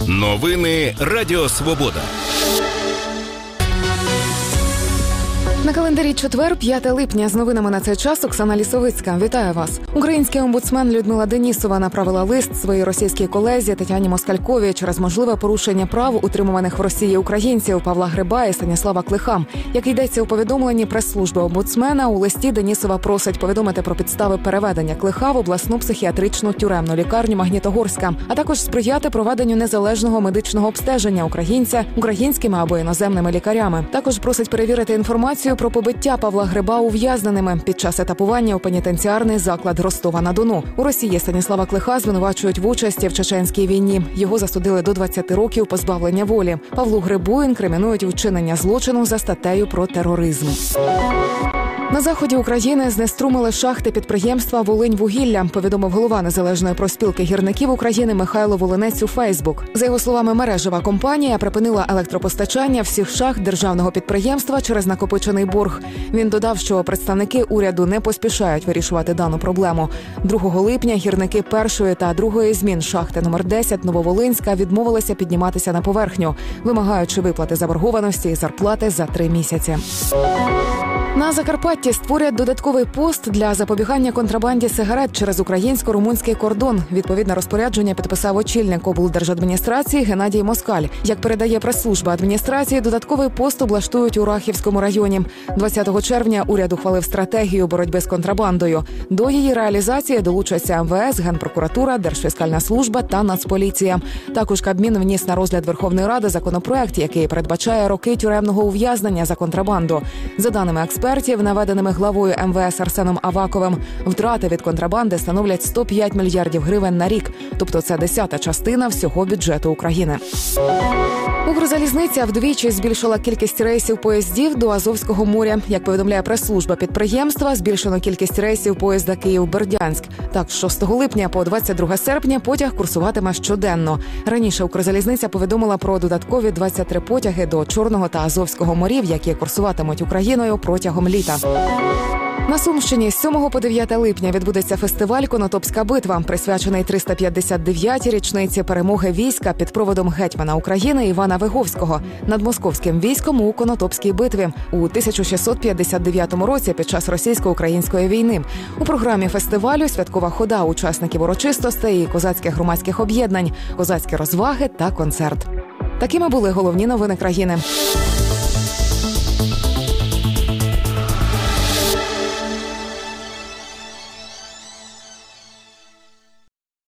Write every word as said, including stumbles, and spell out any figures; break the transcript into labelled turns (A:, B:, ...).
A: Новини Радіо Свобода.
B: На календарі четвер, п'яте липня. З новинами на цей час Оксана Лісовицька. Вітаю вас. Український омбудсмен Людмила Денісова направила лист своїй російській колезі Тетяні Москальковій через можливе порушення прав утримуваних в Росії українців Павла Гриба і Станіслава Клиха. Як йдеться у повідомленні прес-служби омбудсмена, у листі Денісова просить повідомити про підстави переведення Клиха в обласну психіатричну тюремну лікарню Магнітогорська, а також сприяти проведенню незалежного медичного обстеження українця українськими або іноземними лікарями. Також просить перевірити інформацію про побиття Павла Гриба ув'язненими під час етапування у пенітенціарний заклад Ростова-на-Дону. У Росії Станіслава Клиха звинувачують в участі в чеченській війні. Його засудили до двадцяти років позбавлення волі. Павлу Грибу інкримінують вчинення злочину за статтею про тероризм. На заході України знеструмили шахти підприємства «Волиньвугілля», повідомив голова Незалежної профспілки гірників України Михайло Волинець у Фейсбук. За його словами, мережева компанія припинила електропостачання всіх шахт державного підприємства через накопичений борг. Він додав, що представники уряду не поспішають вирішувати дану проблему. другого липня гірники першої та другої змін шахти номер десять Нововолинська відмовилися підніматися на поверхню, вимагаючи виплати заборгованості і зарплати за три місяці. На Закарпатті створять додатковий пост для запобігання контрабанді сигарет через українсько-румунський кордон. Відповідне розпорядження підписав очільник облдержадміністрації Геннадій Москаль. Як передає прес-служба адміністрації, додатковий пост облаштують у Рахівському районі. двадцятого червня уряд ухвалив стратегію боротьби з контрабандою. До її реалізації долучаться ем ве ес, Генпрокуратура, Держфіскальна служба та Нацполіція. Також Кабмін вніс на розгляд Верховної Ради законопроект, який передбачає роки тюремного ув'язнення за контрабанду. За даними експертів, наведеними главою ем ве ес Арсеном Аваковим, втрати від контрабанди становлять сто п'ять мільярдів гривень на рік. Тобто це десята частина всього бюджету України. Укрзалізниця вдвічі збільшила кількість рейсів поїздів до Азовського моря. Як повідомляє прес-служба підприємства, збільшено кількість рейсів поїзда Київ-Бердянськ. Так, з шостого липня по двадцять друге серпня потяг курсуватиме щоденно. Раніше Укрзалізниця повідомила про додаткові двадцять три потяги до Чорного та Азовського морів, які курсуватимуть Україною протягом літа. На Сумщині з сьомого по дев'яте липня відбудеться фестиваль «Конотопська битва», присвячений триста п'ятдесят дев'ятій річниці перемоги війська під проводом гетьмана України Івана Виговського над московським військом у Конотопській битві у тисяча шістсот п'ятдесят дев'ятому році під час російсько-української війни. У програмі фестивалю святкова хода учасників урочистостей і козацьких громадських об'єднань, козацькі розваги та концерт. Такими були головні новини країни.